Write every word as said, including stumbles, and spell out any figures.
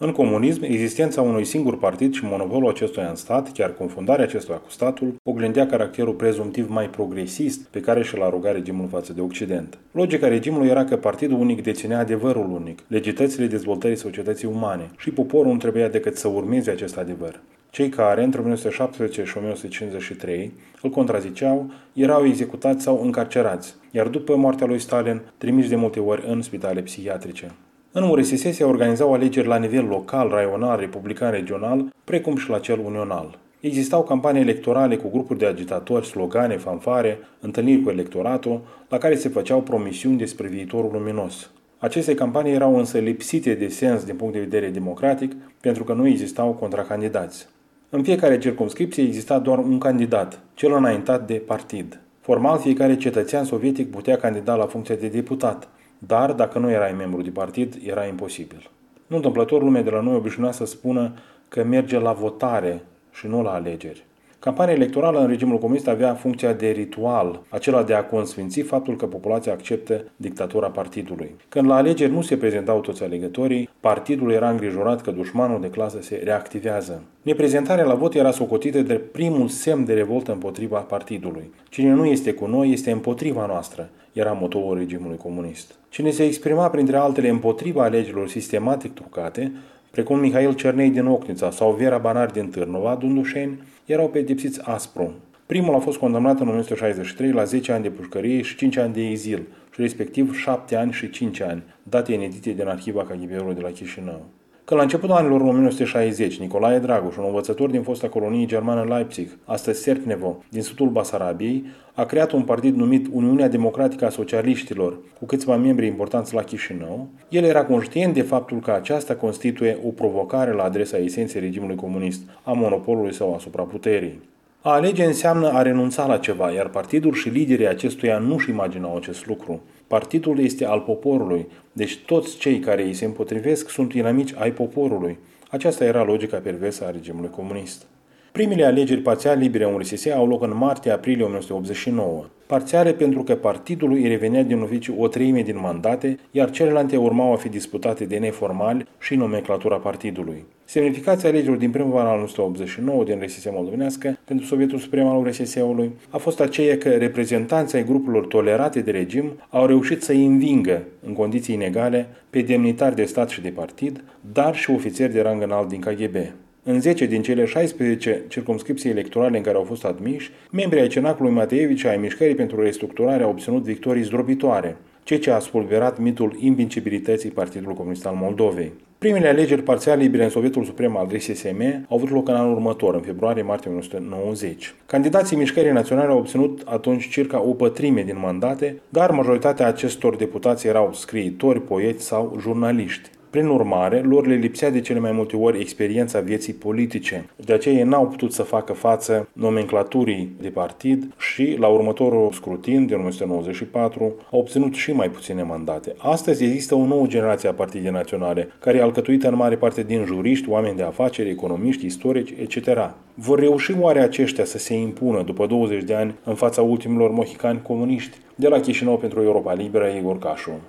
În comunism, existența unui singur partid și monopolul acestuia în stat, chiar confundarea acestuia cu statul, oglindea caracterul prezumtiv mai progresist pe care și-l aruga regimul față de Occident. Logica regimului era că partidul unic deținea adevărul unic, legitățile dezvoltării societății umane și poporul nu trebuia decât să urmeze acest adevăr. Cei care, între o mie nouă sute șaptesprezece și o mie nouă sute cincizeci și trei, îl contraziceau, erau executați sau încarcerați, iar după moartea lui Stalin, trimiși de multe ori în spitale psihiatrice. În U R S S se organizau alegeri la nivel local, raional, republican, regional, precum și la cel unional. Existau campanii electorale cu grupuri de agitatori, slogane, fanfare, întâlniri cu electoratul, la care se făceau promisiuni despre viitorul luminos. Aceste campanii erau însă lipsite de sens din punct de vedere democratic, pentru că nu existau contracandidați. În fiecare circumscripție exista doar un candidat, cel înaintat de partid. Formal, fiecare cetățean sovietic putea candida la funcția de deputat, dar dacă nu erai membru de partid, era imposibil. Nu întâmplător, lumea de la noi obișnuia să spună că merge la votare și nu la alegeri. Campania electorală în regimul comunist avea funcția de ritual, acela de a consfinți faptul că populația acceptă dictatura partidului. Când la alegeri nu se prezentau toți alegătorii, partidul era îngrijorat că dușmanul de clasă se reactivează. Neprezentarea la vot era socotită de primul semn de revoltă împotriva partidului. Cine nu este cu noi este împotriva noastră, era motoul regimului comunist. Cine se exprima printre altele împotriva alegerilor sistematic trucate, precum Mihail Cernei din Ocnița sau Vera Banar din Târnova, Dundușeni, erau pedepsiți aspru. Primul a fost condamnat în o mie nouă sute șaizeci și trei la zece ani de pușcărie și cinci ani de exil, și respectiv șapte ani și cinci ani, date inedite din arhiva K G B-ului de la Chișinău. Când la începutul anilor o mie nouă sute șaizeci, Nicolae Dragoș, un învățător din fosta colonie germană Leipzig, astăzi Sertnevo, din sudul Basarabiei, a creat un partid numit Uniunea Democratică a Socialiștilor, cu câțiva membri importanți la Chișinău. El era conștient de faptul că aceasta constituie o provocare la adresa esenței regimului comunist, a monopolului său asupra puterii. A alege înseamnă a renunța la ceva, iar partidul și liderii acestuia nu-și imaginau acest lucru. Partidul este al poporului, deci toți cei care îi se împotrivesc sunt inamici ai poporului. Aceasta era logica perversă a regimului comunist. Primele alegeri parțial libere în U R S S au loc în martie-aprilie o mie nouă sute optzeci și nouă. Parțiale pentru că partidului îi revenea din oficiu o treime din mandate, iar celelalte urmau a fi disputate de neformali și nomenclatura partidului. Semnificația alegerilor din primăvara anului o mie nouă sute optzeci și nouă din R S S moldovenească pentru Sovietul Suprem al U R S S-ului a fost aceea că reprezentanții ai grupurilor tolerate de regim au reușit să îi învingă, în condiții inegale, pe demnitari de stat și de partid, dar și ofițeri de rang înalt din K G B. În zece din cele șaisprezece circumscripții electorale în care au fost admiși, membrii ai Cenacului Mateevici ai Mișcării pentru Restructurare au obținut victorii zdrobitoare, ceea ce a spulberat mitul invincibilității Partidului Comunist al Moldovei. Primele alegeri parțial libere în Sovietul Suprem al R S S M au avut loc în anul următor, în februarie-martie o mie nouă sute nouăzeci. Candidații Mișcării Naționale au obținut atunci circa o pătrime din mandate, dar majoritatea acestor deputați erau scriitori, poeți sau jurnaliști. Prin urmare, lor le lipsea de cele mai multe ori experiența vieții politice. De aceea ei n-au putut să facă față nomenclaturii de partid și, la următorul scrutin din o mie nouă sute nouăzeci și patru, au obținut și mai puține mandate. Astăzi există o nouă generație a partide naționale, care e alcătuită în mare parte din juriști, oameni de afaceri, economiști, istorici, et cetera. Vor reuși oare aceștia să se impună după douăzeci de ani în fața ultimilor mohicani comuniști? De la Chișinău pentru Europa Liberă, Igor Cașu.